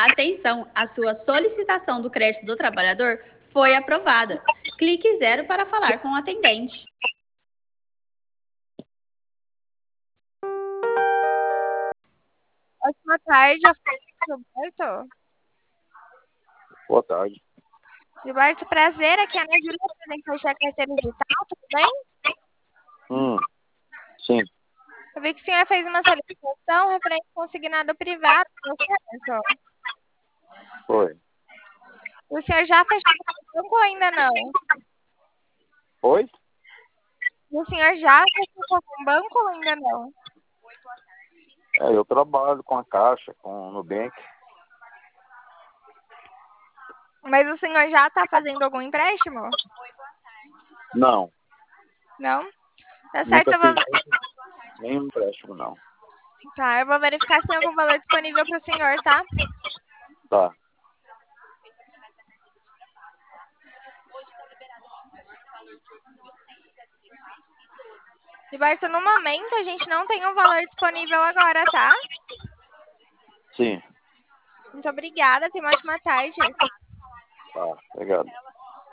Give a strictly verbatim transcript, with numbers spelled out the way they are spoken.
Atenção, a sua solicitação do crédito do trabalhador foi aprovada. Clique zero para falar com o atendente. Boa tarde, Gilberto. Boa tarde. Gilberto, prazer. Aqui é a Ana Júlia, representante da carteira digital, tudo bem? Hum, sim. Eu vi que o senhor fez uma solicitação referente ao consignado privado, não é certo? Foi. O senhor já fechou com o banco ou ainda não? Oi? O senhor já fechou com algum banco ou ainda não? É, eu trabalho com a Caixa, com o Nubank. Mas o senhor já está fazendo algum empréstimo? Não. Não? Tá certo, Nunca eu vou... fiz nenhum empréstimo, não. Tá, eu vou verificar se tem algum valor disponível para o senhor, tá? Tá. Gilberto, no momento a gente não tem um valor disponível agora, tá? Sim. Muito obrigada, tenha uma ótima tarde. Tá, obrigado.